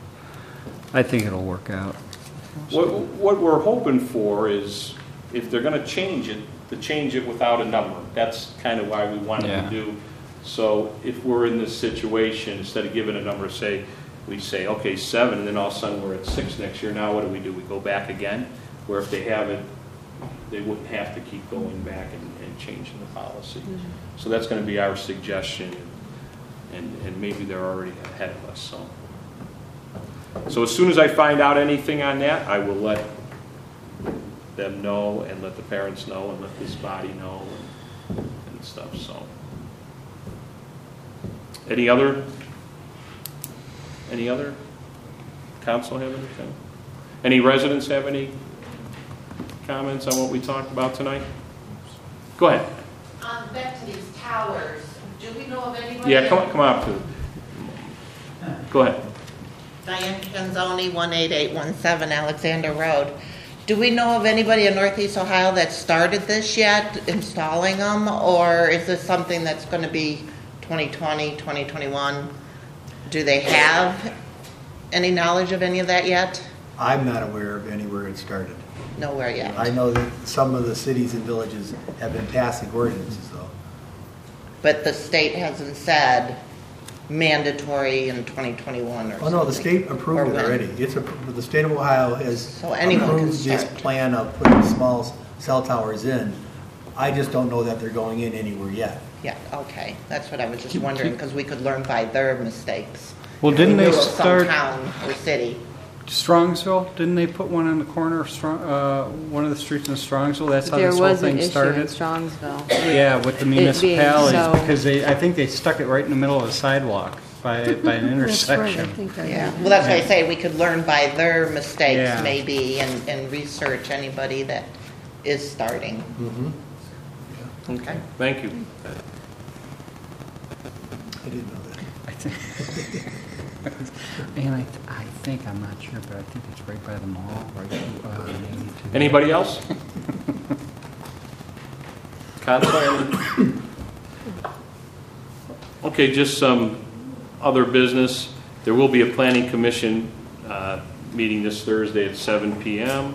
I think it'll work out. What what we're hoping for is if they're going to change it, to change it without a number. That's kind of why we wanted yeah. to do. So if we're in this situation, instead of giving a number, say we say okay seven, and then all of a sudden we're at six next year. Now what do we do? We go back again. Where if they haven't, they wouldn't have to keep going back and, and changing the policy. Mm-hmm. So that's going to be our suggestion, and, and maybe they're already ahead of us. So, so as soon as I find out anything on that, I will let them know and let the parents know and let this body know and, and stuff. So, any other? Any other? Council have anything? Any residents have any comments on what we talked about tonight? Go ahead. Um, back to these towers, do we know of anybody? Yeah, come on, come on up to. Go ahead. Diane Canzoni, one eight eight one seven Alexander Road. Do we know of anybody in Northeast Ohio that started this yet, installing them, or is this something that's going to be twenty twenty, twenty twenty-one? Do they have any knowledge of any of that yet? I'm not aware of anywhere it started. Nowhere yet. I know that some of the cities and villages have been passing ordinances, though. But the state hasn't said mandatory in twenty twenty-one or Oh, something? no, the state approved Or it when? already. It's a, the state of Ohio has So anyone can approved this start. plan of putting small cell towers in. I just don't know that they're going in anywhere yet. Yeah, okay. That's what I was just wondering, because we could learn by their mistakes. Well, If didn't we they knew of start- some town or city? Strongsville, didn't they put one on the corner of Strong, uh, one of the streets in Strongsville? That's how There this whole was an thing issue started. in Strongsville. Yeah, with the It being municipalities, so- because they, I think they stuck it right in the middle of the sidewalk by by an intersection. Yeah, well, that's why I say we could learn by their mistakes Yeah. maybe and, and research anybody that is starting. Mm-hmm. Okay. Thank you. I didn't know that. I think, and I, I think, I'm not sure, but I think it's right by the mall, right? Uh, maybe to the- Anybody else? Council? Okay, just some other business. There will be a planning commission uh, meeting this Thursday at seven p.m.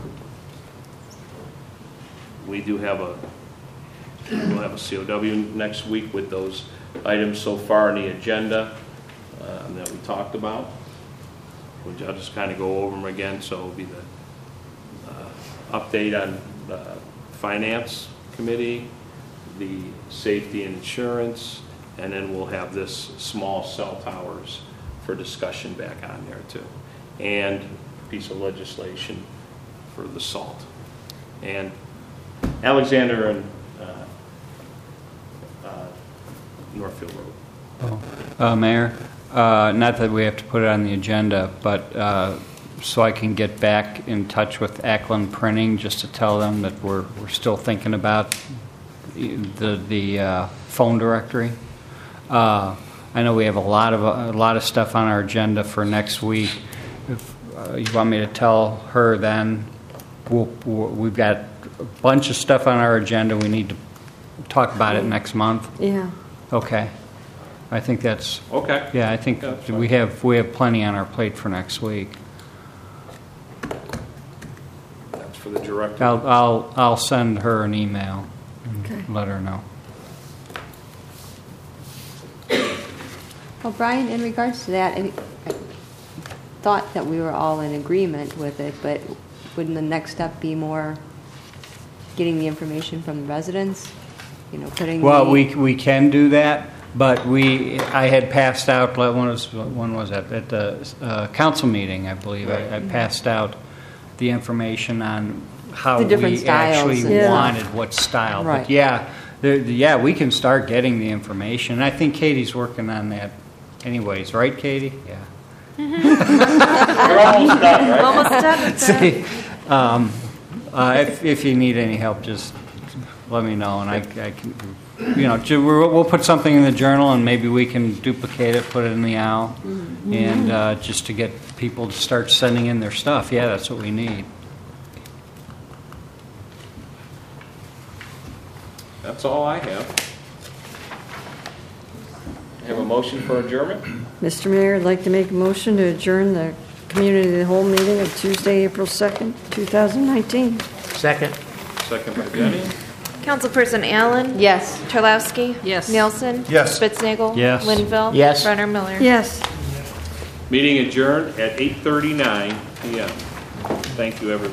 We do have a we'll have a C O W next week with those items so far on the agenda uh, that we talked about. Which I'll just kind of go over them again. So it'll be the uh, update on the finance committee, the safety and insurance, and then we'll have this small cell towers for discussion back on there too, and a piece of legislation for the salt. And Alexander and uh, uh, Northfield Road. Oh, uh, Mayor, Uh, not that we have to put it on the agenda, but uh, so I can get back in touch with Ackland Printing just to tell them that we're we're still thinking about the the uh, phone directory. Uh, I know we have a lot of a lot of stuff on our agenda for next week. If uh, you want me to tell her, then we'll, we'll, we've got a bunch of stuff on our agenda. We need to talk about it next month. Yeah. Okay. I think that's Okay. Yeah, I think That's we have we have plenty on our plate for next week. That's for the director. I'll I'll I'll send her an email and Okay. let her know. Well, Brian, in regards to that, I I thought that we were all in agreement with it, but wouldn't the next step be more getting the information from the residents? You know, putting Well, the, we we can do that, but we I had passed out. When was when was that? At the uh, council meeting, I believe. I, I passed out the information on how The different we styles actually and stuff. wanted what style. Right. But yeah, there, yeah, we can start getting the information. I think Katie's working on that, anyways. Right, Katie? Yeah. We're almost done, right? Almost done with that. See, um, uh, if, if you need any help, just let me know, and I, I can, you know, ju- we'll we'll put something in the journal, and maybe we can duplicate it, put it in the owl, and uh, just to get people to start sending in their stuff. Yeah, that's what we need. That's all I have. I have a motion for adjournment. Mister Mayor, I'd like to make a motion to adjourn the community of the whole meeting of Tuesday, April second, two thousand nineteen. Second. Second by Jenny. Councilperson Allen? yes. Terlowski? Yes. Nielsen? Yes. Spitznagel? Yes. Linville? Yes. Brenner Miller? Yes. Meeting adjourned at eight thirty-nine p m Thank you, everybody.